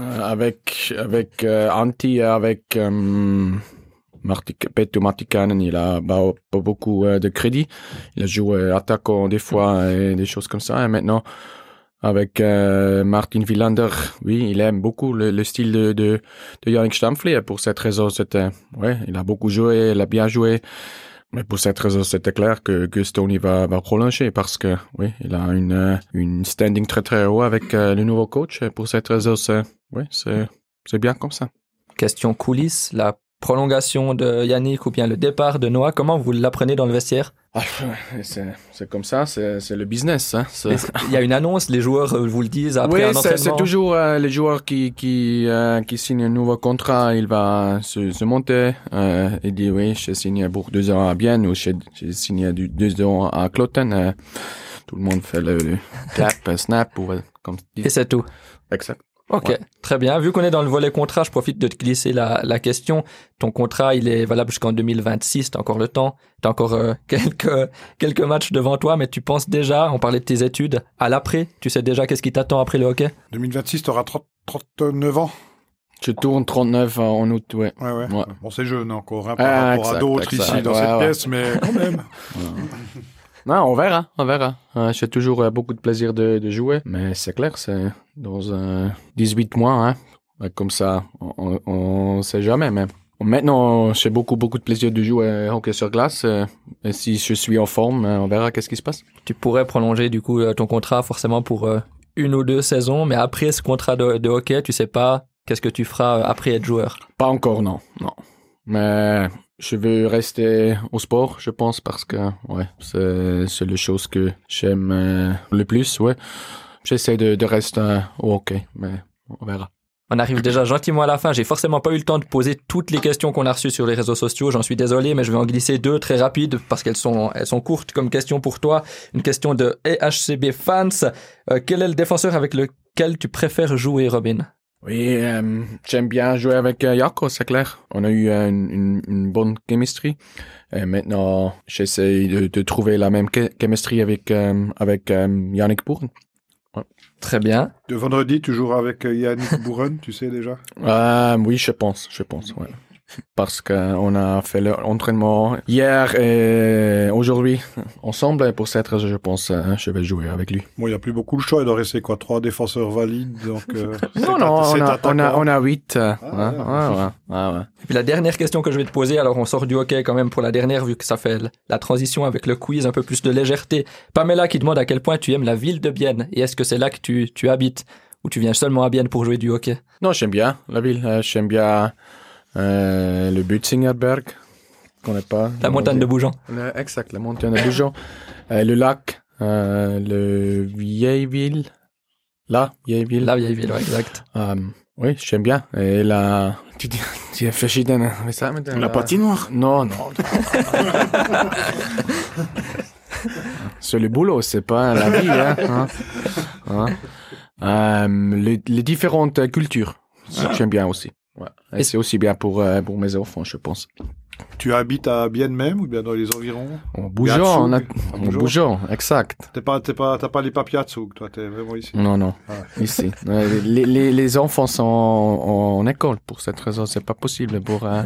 avec avec euh, Antti, avec euh, Martik, Petu Martikainen. Il a pas, pas beaucoup euh, de crédit. Il a joué attaquant des fois et des choses comme ça. Et maintenant, avec euh, Martin Wilander, oui, il aime beaucoup le, le style de, de, de Yannick Stampfli. Et pour cette raison, c'était, ouais, il a beaucoup joué, il a bien joué. Mais pour cette raison, c'était clair que, que Stoney va, va prolonger parce que, oui, il a une, une standing très très haut avec euh, le nouveau coach. Et pour cette raison, c'est, oui, c'est, c'est bien comme ça. Question coulisses, la prolongation de Yannick ou bien le départ de Noah, comment vous l'apprenez dans le vestiaire? Ah, c'est, c'est comme ça, c'est, c'est le business. Hein, c'est... Il y a une annonce, les joueurs vous le disent après oui, un entraînement. Oui, c'est toujours euh, les joueurs qui qui euh, qui signent un nouveau contrat, il va se, se monter euh, et dire oui, j'ai signé pour deux ans à Bienne ou j'ai, j'ai signé deux ans à Kloten. Euh, tout le monde fait le, le clap, snap ou comme et c'est tout. Exact. Ok, ouais. Très bien. Vu qu'on est dans le volet contrat, je profite de te glisser la, la question. Ton contrat, il est valable jusqu'en deux mille vingt-six, t'as encore le temps, t'as encore euh, quelques quelques matchs devant toi, mais tu penses déjà, on parlait de tes études, à l'après, tu sais déjà qu'est-ce qui t'attend après le hockey? deux mille vingt-six, t'auras trente, trente-neuf ans. Je tourne trente-neuf en août, ouais. Ouais, ouais. ouais. Bon, c'est jeune encore, hein, par ah, rapport exact, à d'autres exact. ici dans ouais, cette ouais. pièce, mais quand même. Non, on verra, on verra. Euh, j'ai toujours euh, beaucoup de plaisir de, de jouer, mais c'est clair, c'est dans un dix-huit mois, hein. Comme ça, on, on, on sait jamais, mais maintenant, j'ai beaucoup, beaucoup de plaisir de jouer hockey sur glace. Euh, et si je suis en forme, on verra qu'est-ce qui se passe. Tu pourrais prolonger, du coup, ton contrat forcément pour euh, une ou deux saisons, mais après ce contrat de, de hockey, tu sais pas qu'est-ce que tu feras après être joueur? Pas encore, non, non. Mais je veux rester au sport, je pense, parce que ouais, c'est, c'est la chose que j'aime euh, le plus. Ouais, j'essaie de, de rester euh, au hockey, mais on verra. On arrive déjà gentiment à la fin. J'ai forcément pas eu le temps de poser toutes les questions qu'on a reçues sur les réseaux sociaux. J'en suis désolé, mais je vais en glisser deux très rapides parce qu'elles sont, elles sont courtes comme question pour toi. Une question de E H C B Fans. Euh, quel est le défenseur avec lequel tu préfères jouer, Robin? Oui, euh, j'aime bien jouer avec euh, Jaakko, c'est clair. On a eu euh, une, une, une bonne chemistry. Et maintenant, j'essaie de, de trouver la même chemistry avec, euh, avec euh, Yannick Buren. Ouais. Très bien. De vendredi, toujours avec Yannick Buren, tu sais déjà? euh, Oui, je pense, je pense, ouais. Parce qu'on a fait l'entraînement hier et aujourd'hui ensemble. Et pour cette raison, je pense euh, je vais jouer avec lui. Bon, il n'y a plus beaucoup le choix. Il doit rester quoi? Trois défenseurs valides. Donc, euh, non, non, on a, on, a, on a huit. Ah, ouais, ouais, ouais, ouais, ouais. Et puis la dernière question que je vais te poser, alors on sort du hockey quand même pour la dernière, vu que ça fait la transition avec le quiz, un peu plus de légèreté. Pamela qui demande à quel point tu aimes la ville de Bienne. Et est-ce que c'est là que tu, tu habites? Ou tu viens seulement à Bienne pour jouer du hockey? Non, j'aime bien la ville. Euh, j'aime bien... Euh, le Butzingerberg, qu'on connais pas. La montagne de Bougeant. Le, exact, la montagne de Bougeant. euh, le lac, euh, le vieille ville. La vieille ville. La vieille ville, ouais, exact. Euh, oui, j'aime bien. Et la... Tu dis, tu as fait mais ça, mais la patinoire. Non, non. C'est le boulot, c'est pas la vie, hein. hein. hein. Euh, les, les différentes cultures, j'aime bien aussi. Ouais. Et, et c'est aussi bien pour, euh, pour mes enfants, je pense. Tu habites à Bienne même ou bien dans les environs? En bougeant, on a, en Bougeant. bougeant, exact. T'es pas, t'es pas, t'as pas les papiers à Zug, toi, t'es vraiment ici. Non, non, Ah. ici. Euh, les, les, les enfants sont en, en école pour cette raison. C'est pas possible pour euh,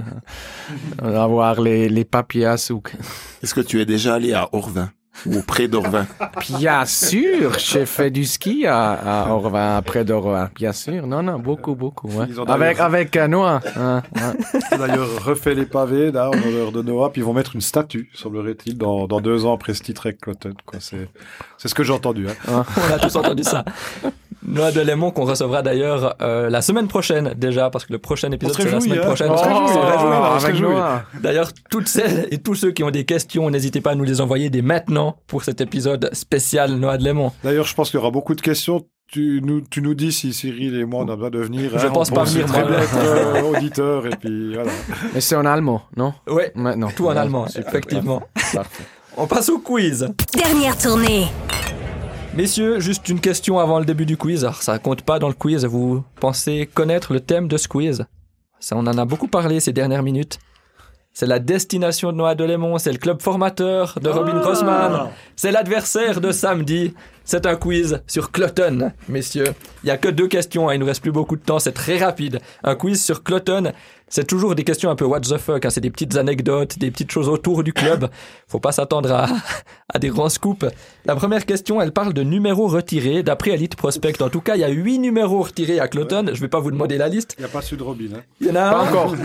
avoir les, les papiers à souk. Est-ce que tu es déjà allé à Orvin ou près d'Orvin? Bien sûr, j'ai fait du ski à, à Orvin, près d'Orvin. Bien sûr, non, non, beaucoup, beaucoup. Ouais. Ils ont Avec, d'ailleurs- avec euh, Noah. Hein, ouais. Ils ont d'ailleurs refait les pavés, là, en honneur de Noah, puis ils vont mettre une statue, semblerait-il, dans, dans deux ans après ce titre avec Cloton, quoi. C'est, c'est ce que j'ai entendu, hein. On a tous entendu ça. Noah Delémont qu'on recevra d'ailleurs euh, la semaine prochaine déjà, parce que le prochain épisode se c'est la réjouit, semaine hein. prochaine. On se réjouit, On se on se réjouit. réjouit, on se avec réjouit. Noah. D'ailleurs, toutes celles et tous ceux qui ont des questions, n'hésitez pas à nous les envoyer dès maintenant pour cet épisode spécial Noah Delémont. D'ailleurs, je pense qu'il y aura beaucoup de questions. Tu nous, tu nous dis si Cyril et moi on a besoin de venir. Je hein. pense On pas peut venir, très moi. bien être euh, auditeur, et puis voilà. Mais c'est en allemand, non? Ouais, Maintenant. tout en Ouais, allemand, super. effectivement. Parfait. On passe au quiz. Dernière tournée. Messieurs, juste une question avant le début du quiz. Alors, ça compte pas dans le quiz. Vous pensez connaître le thème de ce quiz? Ça, on en a beaucoup parlé ces dernières minutes. C'est la destination de Noah Delémont, c'est le club formateur de Robin Grossman, c'est l'adversaire de samedi. C'est un quiz sur Cloton, messieurs. Il y a que deux questions, hein, il nous reste plus beaucoup de temps, c'est très rapide. Un quiz sur Cloton, c'est toujours des questions un peu what the fuck, hein, c'est des petites anecdotes, des petites choses autour du club. Faut pas s'attendre à, à des grands scoops. La première question, elle parle de numéros retirés d'après Elite Prospect. En tout cas, il y a huit numéros retirés à Cloton. Je vais pas vous demander la liste. Il n'y a pas celui de Robin. Hein. Il y en a Pas un. encore.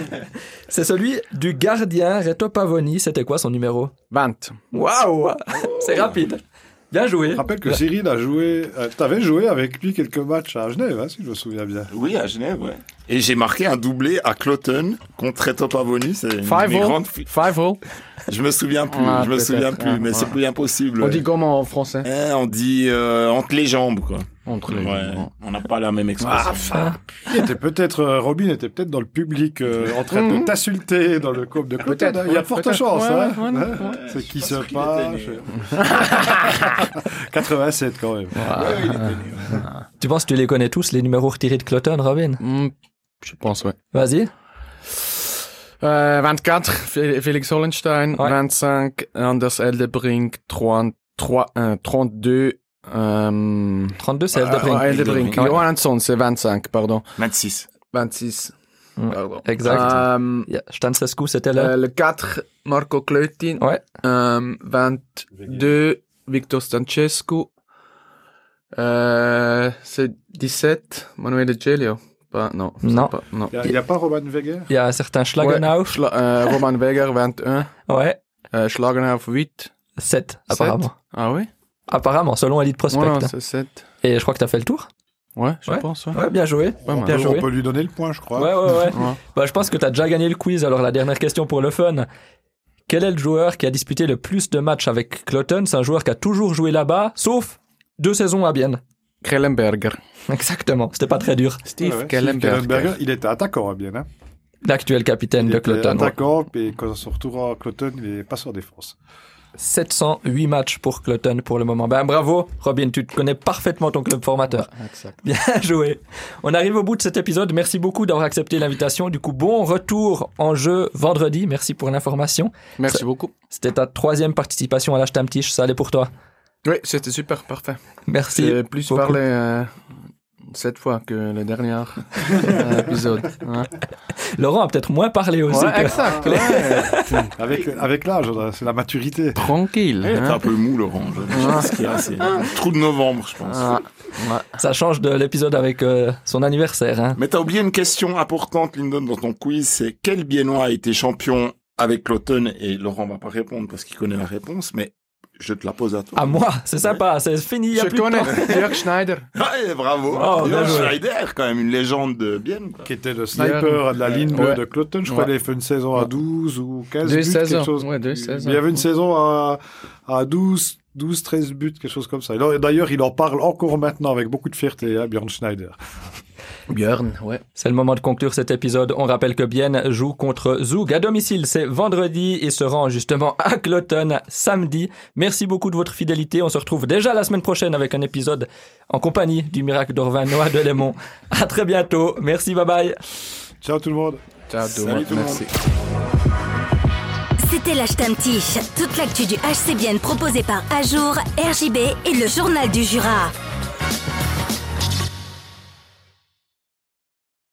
C'est celui du gardien Reto Pavoni. C'était quoi son numéro? vingt. Waouh! C'est rapide. Bien joué. Je rappelle que Cyril a joué. Euh, tu avais joué avec lui quelques matchs à Genève, hein, si je me souviens bien. Oui, à Genève, ouais. Et j'ai marqué un doublé à Cloton contre Reto Pavoni. C'est une Five de mes all. grandes fi- Five all. Je me souviens plus, Ah, je me peut-être. souviens plus, Ah, mais ouais. c'est plus impossible. On dit comment en français? Eh, on dit euh, entre les jambes, quoi. Entre les Ouais, deux. on n'a pas la même expression. Il était peut-être, euh, Robin était peut-être dans le public euh, en train de t'insulter dans le club de Cloton. Peut-être, hein. Il y a ouais, de fortes peut-être. chances. Ouais, hein. ouais, ouais, Hein. ouais. C'est qui pas se sûr qu'il passe. était né. quatre-vingt-sept quand même. Ouais, il était né. Tu penses que tu les connais tous, les numéros retirés de Cloton, Robin? Hmm, je pense, ouais. Vas-y. Euh, vingt-quatre, Fé- Félix Hollenstein. Ouais. vingt-cinq, Anders Eldebrink. trente-trois, euh, trente-deux, euh, trente-deux, c'est Eldebrink. ah, Eldebrink. Ouais. Johansson, c'est vingt-cinq, pardon. vingt-six. vingt-six. Mm. Pardon. Exact. Euh, Yeah, Stanisescu, c'était euh, là. le quatre, Marco Kleutin. Ouais. Euh, vingt-deux, Victor Stancescu. Euh, c'est dix-sept, Manuel Gelio. Pas, non. c'est Non. Pas, non. Il n'y a, a pas Robin Weger? Il y a un certain Schlagenhauf. Schla- euh, Roman Weger, vingt et un. Ouais. Euh, Schlagenhauf, huit. sept, apparemment. Ah oui? Apparemment, selon Elite Prospect. Ouais, non, c'est sept. Et je crois que t'as fait le tour. Ouais, je Ouais. pense, ouais. Ouais, bien joué. Pas mal. Bien on, joué. on peut lui donner le point, je crois. Ouais, ouais, ouais. Ouais. Bah, je pense que t'as déjà gagné le quiz. Alors, la dernière question pour le fun. Quel est le joueur qui a disputé le plus de matchs avec Cloton? C'est un joueur qui a toujours joué là-bas, sauf deux saisons à Bienne. Krellenberger. Exactement. C'était pas très dur. Steve Ouais, ouais. Steve Krellenberger. Kellenberger, il était attaquant à bien. Hein. L'actuel capitaine Il de était Cloton. ouais. attaquant, et quand son retour à Cloton, il est pas sur défense. sept cent huit matchs pour Cloton pour le moment. Ben bravo, Robin, tu connais parfaitement ton club formateur. Exact. Bien joué. On arrive au bout de cet épisode. Merci beaucoup d'avoir accepté l'invitation. Du coup, bon retour en jeu vendredi. Merci pour l'information. Merci Ça- beaucoup. C'était ta troisième participation à l'Ashtamtisch. Ça allait pour toi. Oui, c'était super, parfait. Merci. J'ai plus beaucoup. parlé euh, cette fois que le dernier euh, épisode. Hein. Laurent a peut-être moins parlé aussi. Ouais, que- exact. Ouais. Avec, avec l'âge, c'est la maturité. Tranquille. Eh, T'es hein. un peu mou, Laurent. Je je sais ce qu'il y a. C'est un trou de novembre, je pense. Ah, ouais. Ça change de l'épisode avec euh, son anniversaire. Hein. Mais t'as oublié une question importante, Lyndon, dans ton quiz. C'est quel Biennois a été champion avec Cloton? Et Laurent va pas répondre parce qu'il connaît la réponse, mais je te la pose à toi. À moi, c'est sympa. C'est fini. Il y a Je plus de connais temps. Jörg Schneider. Ouais, bravo. Oh, bien Jörg joué. Schneider, quand même, une légende de Bienne, quoi. Qui était le sniper de la ligne bleue Ouais. de Cloton. Je crois Ouais. qu'il avait fait une saison à douze ou quinze Deux buts, saisons. quelque chose. Ouais, deux saisons. Il y avait une saison à, à douze, douze, treize buts, quelque chose comme ça. Et là, d'ailleurs, il en parle encore maintenant avec beaucoup de fierté, hein, Björn Schneider. Björn, ouais. C'est le moment de conclure cet épisode. On rappelle que Bienne joue contre Zug à domicile. C'est vendredi et se rend justement à Cloton samedi. Merci beaucoup de votre fidélité. On se retrouve déjà la semaine prochaine avec un épisode en compagnie du miracle d'Orvin Noah Delémont. À très bientôt. Merci, bye bye. Ciao tout le monde. Ciao, Salut tout le monde. merci. C'était l'Ashtamtiche, toute l'actu du H C Bienne proposée par Ajour, R J B et le Journal du Jura.